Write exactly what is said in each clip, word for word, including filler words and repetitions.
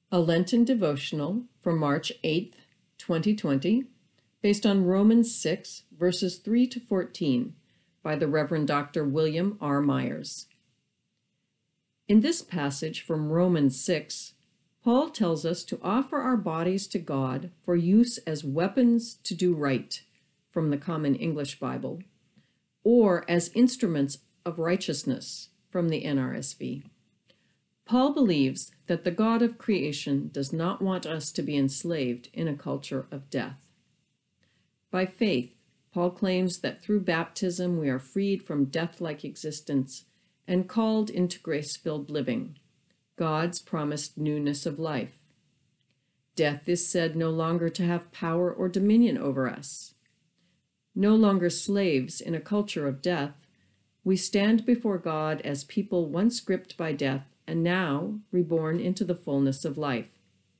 A Lenten devotional for March eighth, twenty twenty, based on Romans six, verses three to fourteen, by the Reverend Doctor William R. Myers. In this passage from Romans six, Paul tells us to offer our bodies to God for use as weapons to do right, from the Common English Bible, or as instruments of righteousness, from the N R S V. Paul believes that the God of creation does not want us to be enslaved in a culture of death. By faith, Paul claims that through baptism we are freed from death-like existence and called into grace-filled living, God's promised newness of life. Death is said no longer to have power or dominion over us. No longer slaves in a culture of death, we stand before God as people once gripped by death and now reborn into the fullness of life.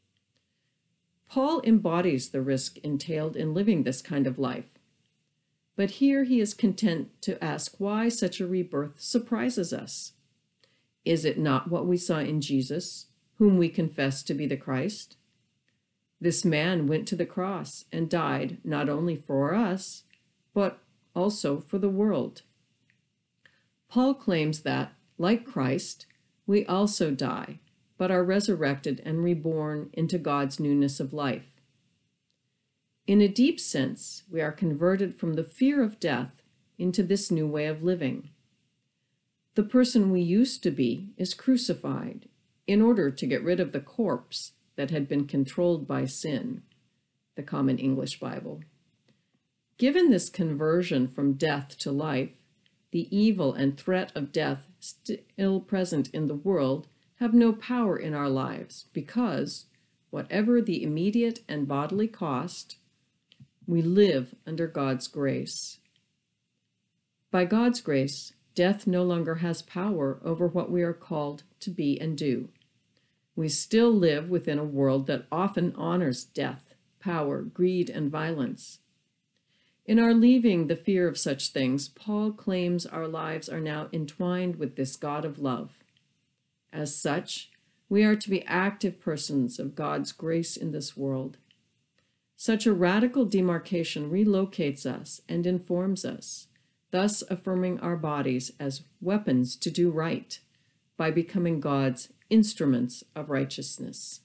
Paul embodies the risk entailed in living this kind of life, but here he is content to ask why such a rebirth surprises us. Is it not what we saw in Jesus, whom we confess to be the Christ? This man went to the cross and died not only for us, but also for the world. Paul claims that, like Christ, we also die, but are resurrected and reborn into God's newness of life. In a deep sense, we are converted from the fear of death into this new way of living. The person we used to be is crucified in order to get rid of the corpse that had been controlled by sin, the Common English Bible. Given this conversion from death to life, the evil and threat of death still present in the world have no power in our lives because, whatever the immediate and bodily cost, we live under God's grace. By God's grace, death no longer has power over what we are called to be and do. We still live within a world that often honors death, power, greed, and violence. In our leaving the fear of such things, Paul claims our lives are now entwined with this God of love. As such, we are to be active persons of God's grace in this world. Such a radical demarcation relocates us and informs us, thus affirming our bodies as weapons to do right by becoming God's instruments of righteousness.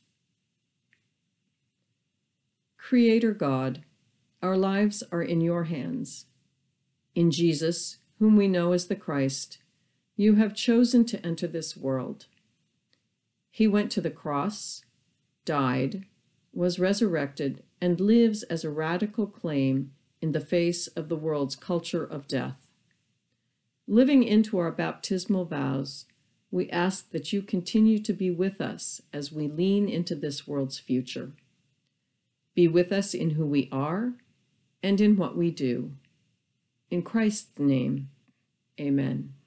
Creator God, our lives are in your hands. In Jesus, whom we know as the Christ, you have chosen to enter this world. He went to the cross, died, was resurrected, and lives as a radical claim in the face of the world's culture of death. Living into our baptismal vows, we ask that you continue to be with us as we lean into this world's future. Be with us in who we are and in what we do. In Christ's name, amen.